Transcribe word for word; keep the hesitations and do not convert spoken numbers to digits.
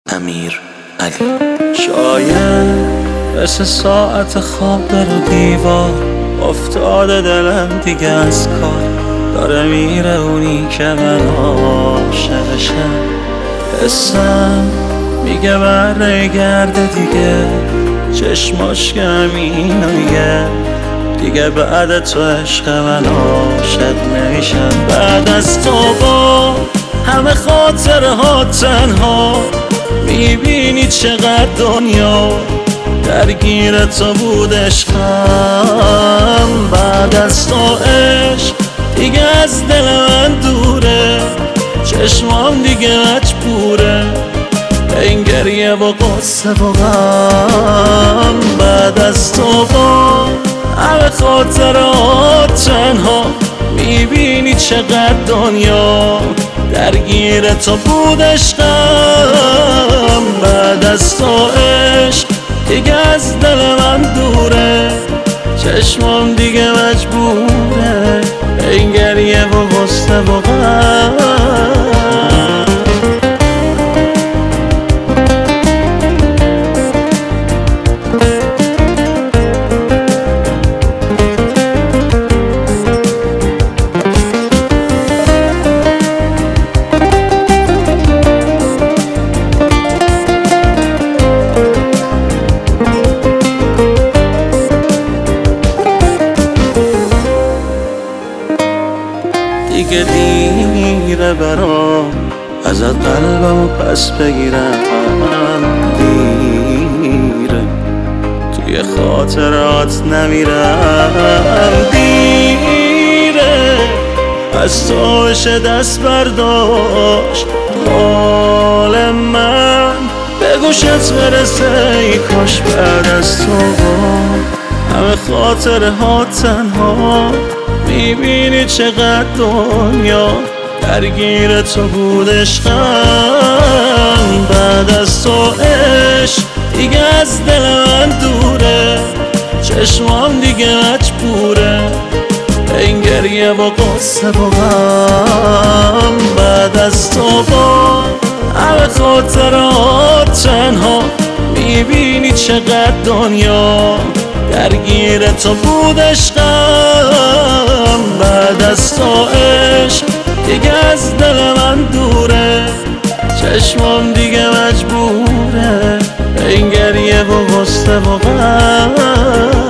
امیر علی. شاید مثل ساعت خواب در و دیوار افتاده دلم دیگه از کار، داره میره اونی که من عاشقشم. حسم میگه برگرده دیگه، چشماش همینو میگه دیگه بعد تو عشق من عاشق نمیشم. بعد از تو با همه خاطره ها تنها میبینی چقدر دنیا درگیر تو بود عشقم. بعد از تو عشق دیگه از دل من دوره، چشمام دیگه مجبوره به این گریه و قصه و غم. بعد از تو با همه خاطرات تنها میبینی چقدر دنیا درگیر تو بود عشقم. بعد از تو عشق دیگه از دل من دوره، چشمام دیگه مجبوره به این گریه و غصه و غم. دیگه دیره برام ازت قلبمو پس بگیرم، دیره توی خاطرات نمیرم، دیره از تو بشه دست برداشت حال من به گوشت برسه. ای کاش بعد از تو همه خاطره ها تنها میبینی چقدر دنیا درگیر تو بود عشقم. بعد از تو عشق دیگه از دل من دوره، چشمام دیگه مجبوره به این گریه و قصه و غم. بعد از تو با همه خاطرات تنها میبینی چقدر دنیا درگیر تو بود عشقم. بعد از تو عشق دیگه از دل من دوره، چشمام دیگه مجبوره به این گریه و غصه و غم.